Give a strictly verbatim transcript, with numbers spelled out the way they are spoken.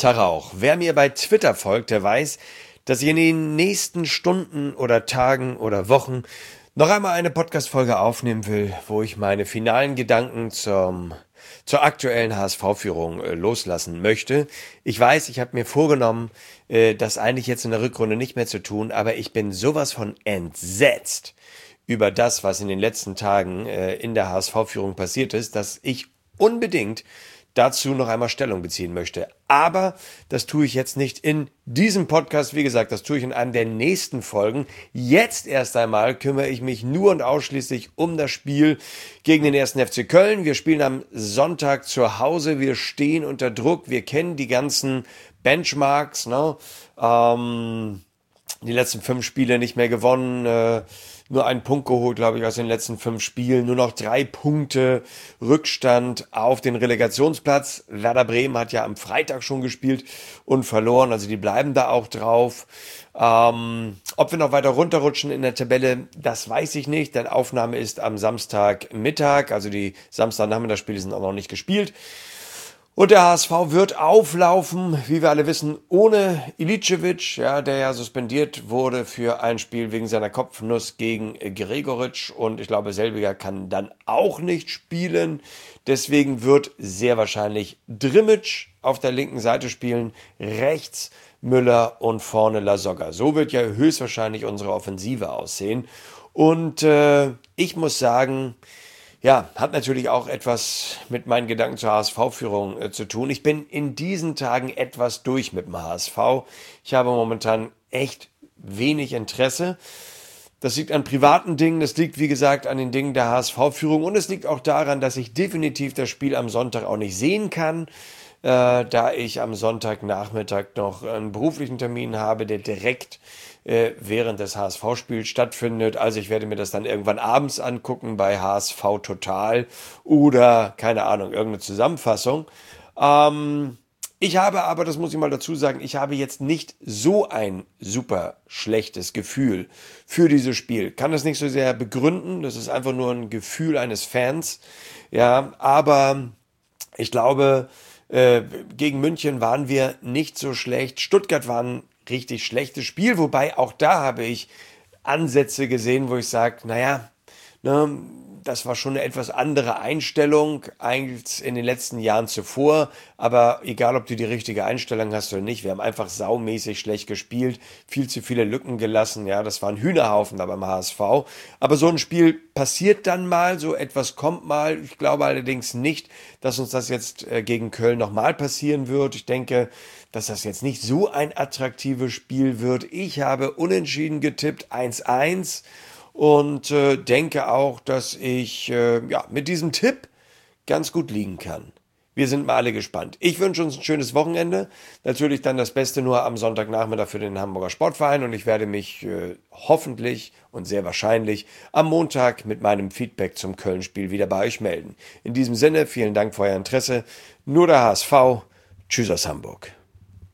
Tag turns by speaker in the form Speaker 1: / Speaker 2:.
Speaker 1: Tag auch. Wer mir bei Twitter folgt, der weiß, dass ich in den nächsten Stunden oder Tagen oder Wochen noch einmal eine Podcast-Folge aufnehmen will, wo ich meine finalen Gedanken zum, zur aktuellen H S V-Führung äh, loslassen möchte. Ich weiß, ich habe mir vorgenommen, äh, das eigentlich jetzt in der Rückrunde nicht mehr zu tun, aber ich bin sowas von entsetzt über das, was in den letzten Tagen äh, in der H S V-Führung passiert ist, dass ich unbedingt dazu noch einmal Stellung beziehen möchte. Aber das tue ich jetzt nicht in diesem Podcast. Wie gesagt, das tue ich in einem der nächsten Folgen. Jetzt erst einmal kümmere ich mich nur und ausschließlich um das Spiel gegen den ersten F C Köln. Wir spielen am Sonntag zu Hause. Wir stehen unter Druck. Wir kennen die ganzen Benchmarks, ne? Ähm, die letzten fünf Spiele nicht mehr gewonnen, äh, nur einen Punkt geholt, glaube ich, aus den letzten fünf Spielen. Nur noch drei Punkte Rückstand auf den Relegationsplatz. Werder Bremen hat ja am Freitag schon gespielt und verloren, also die bleiben da auch drauf. Ähm, ob wir noch weiter runterrutschen in der Tabelle, das weiß ich nicht, denn Aufnahme ist am Samstagmittag, also die Samstagnachmittagsspiele sind auch noch nicht gespielt. Und der H S V wird auflaufen, wie wir alle wissen, ohne Ilicevic, ja, der ja suspendiert wurde für ein Spiel wegen seiner Kopfnuss gegen Gregoritsch. Und ich glaube, Selbiger kann dann auch nicht spielen. Deswegen wird sehr wahrscheinlich Drimmitsch auf der linken Seite spielen, rechts Müller und vorne Lasogga. So wird ja höchstwahrscheinlich unsere Offensive aussehen. Und äh, ich muss sagen, ja, hat natürlich auch etwas mit meinen Gedanken zur H S V-Führung äh, zu tun. Ich bin in diesen Tagen etwas durch mit dem H S V. Ich habe momentan echt wenig Interesse. Das liegt an privaten Dingen, das liegt, wie gesagt, an den Dingen der H S V-Führung und es liegt auch daran, dass ich definitiv das Spiel am Sonntag auch nicht sehen kann, äh, da ich am Sonntagnachmittag noch einen beruflichen Termin habe, der direkt äh, während des H S V-Spiels stattfindet. Also ich werde mir das dann irgendwann abends angucken bei H S V Total oder, keine Ahnung, irgendeine Zusammenfassung. Ähm, ich habe aber, das muss ich mal dazu sagen, ich habe jetzt nicht so ein super schlechtes Gefühl für dieses Spiel. Kann das nicht so sehr begründen, das ist einfach nur ein Gefühl eines Fans. Ja, aber ich glaube, äh, gegen München waren wir nicht so schlecht. Stuttgart war ein richtig schlechtes Spiel, wobei auch da habe ich Ansätze gesehen, wo ich sage, naja, ne, das war schon eine etwas andere Einstellung als in den letzten Jahren zuvor, aber egal, ob du die richtige Einstellung hast oder nicht, wir haben einfach saumäßig schlecht gespielt, viel zu viele Lücken gelassen, ja, das war ein Hühnerhaufen da beim H S V, aber so ein Spiel passiert dann mal, so etwas kommt mal, ich glaube allerdings nicht, dass uns das jetzt äh, gegen Köln nochmal passieren wird, ich denke, dass das jetzt nicht so ein attraktives Spiel wird, ich habe unentschieden getippt, eins eins, und äh, denke auch, dass ich äh, ja, mit diesem Tipp ganz gut liegen kann. Wir sind mal alle gespannt. Ich wünsche uns ein schönes Wochenende. Natürlich dann das Beste nur am Sonntagnachmittag für den Hamburger Sportverein. Und ich werde mich äh, hoffentlich und sehr wahrscheinlich am Montag mit meinem Feedback zum Köln-Spiel wieder bei euch melden. In diesem Sinne, vielen Dank für euer Interesse. Nur der H S V. Tschüss aus Hamburg.